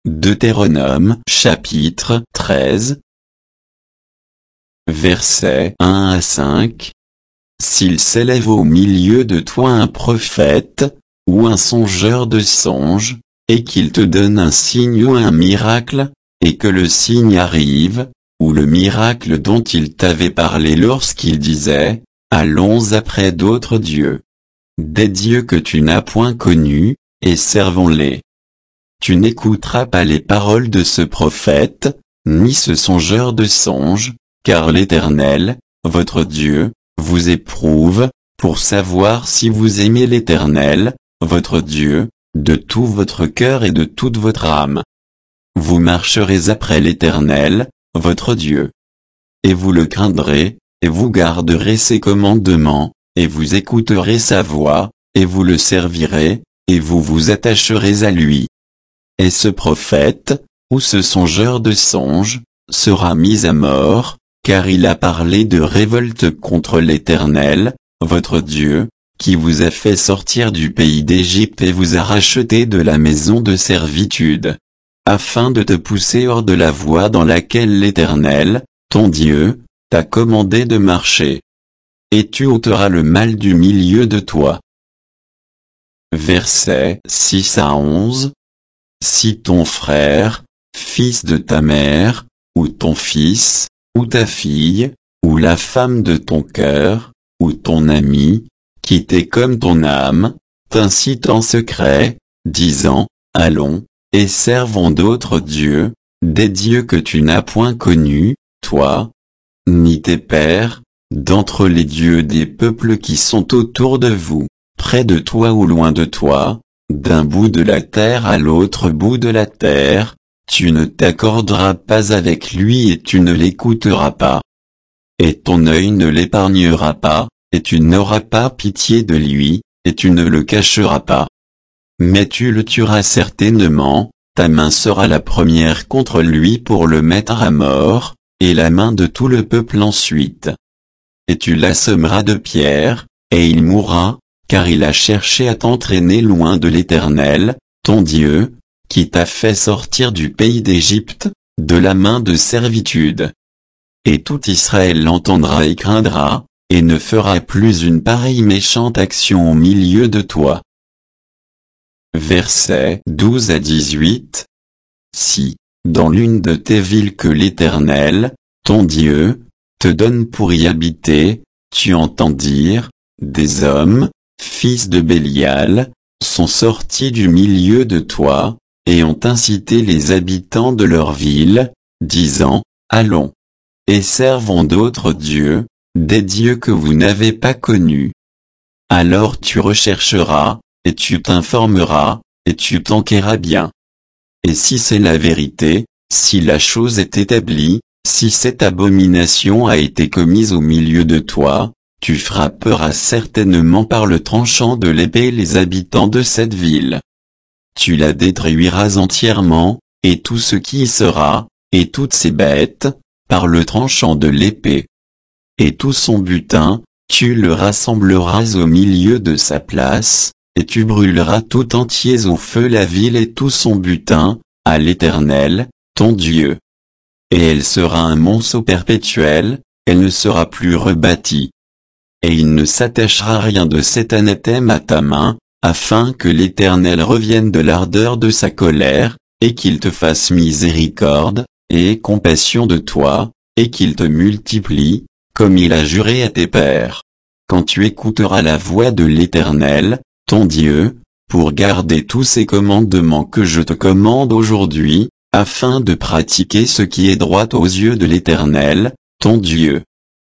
Deutéronome chapitre 13 Versets 1 à 5. S'il s'élève au milieu de toi un prophète, ou un songeur de songes, et qu'il te donne un signe ou un miracle, et que le signe arrive, ou le miracle dont il t'avait parlé lorsqu'il disait, allons après d'autres dieux. Des dieux que tu n'as point connus, et servons-les. Tu n'écouteras pas les paroles de ce prophète, ni ce songeur de songes, car l'Éternel, votre Dieu, vous éprouve, pour savoir si vous aimez l'Éternel, votre Dieu, de tout votre cœur et de toute votre âme. Vous marcherez après l'Éternel, votre Dieu. Et vous le craindrez, et vous garderez ses commandements, et vous écouterez sa voix, et vous le servirez, et vous vous attacherez à lui. Et ce prophète, ou ce songeur de songes, sera mis à mort, car il a parlé de révolte contre l'Éternel, votre Dieu, qui vous a fait sortir du pays d'Égypte et vous a racheté de la maison de servitude, afin de te pousser hors de la voie dans laquelle l'Éternel, ton Dieu, t'a commandé de marcher. Et tu ôteras le mal du milieu de toi. Versets 6 à 11. Si ton frère, fils de ta mère, ou ton fils, ou ta fille, ou la femme de ton cœur, ou ton ami, qui t'est comme ton âme, t'incite en secret, disant, allons, et servons d'autres dieux, des dieux que tu n'as point connus, toi, ni tes pères, d'entre les dieux des peuples qui sont autour de vous, près de toi ou loin de toi, d'un bout de la terre à l'autre bout de la terre, tu ne t'accorderas pas avec lui et tu ne l'écouteras pas. Et ton œil ne l'épargnera pas, et tu n'auras pas pitié de lui, et tu ne le cacheras pas. Mais tu le tueras certainement, ta main sera la première contre lui pour le mettre à mort, et la main de tout le peuple ensuite. Et tu l'assommeras de pierres, et il mourra, car il a cherché à t'entraîner loin de l'Éternel, ton Dieu, qui t'a fait sortir du pays d'Égypte, de la main de servitude. Et tout Israël l'entendra et craindra, et ne fera plus une pareille méchante action au milieu de toi. Versets 12 à 18. Si, dans l'une de tes villes que l'Éternel, ton Dieu, te donne pour y habiter, tu entends dire, des hommes, fils de Bélial, sont sortis du milieu de toi, et ont incité les habitants de leur ville, disant, allons, et servons d'autres dieux, des dieux que vous n'avez pas connus. Alors tu rechercheras, et tu t'informeras, et tu t'enquerras bien. Et si c'est la vérité, si la chose est établie, si cette abomination a été commise au milieu de toi, tu frapperas certainement par le tranchant de l'épée les habitants de cette ville. Tu la détruiras entièrement, et tout ce qui y sera, et toutes ses bêtes, par le tranchant de l'épée. Et tout son butin, tu le rassembleras au milieu de sa place, et tu brûleras tout entier au feu la ville et tout son butin, à l'Éternel, ton Dieu. Et elle sera un monceau perpétuel, elle ne sera plus rebâtie. Et il ne s'attachera rien de cet anathème à ta main, afin que l'Éternel revienne de l'ardeur de sa colère, et qu'il te fasse miséricorde, et ait compassion de toi, et qu'il te multiplie, comme il a juré à tes pères. Quand tu écouteras la voix de l'Éternel, ton Dieu, pour garder tous ces commandements que je te commande aujourd'hui, afin de pratiquer ce qui est droit aux yeux de l'Éternel, ton Dieu.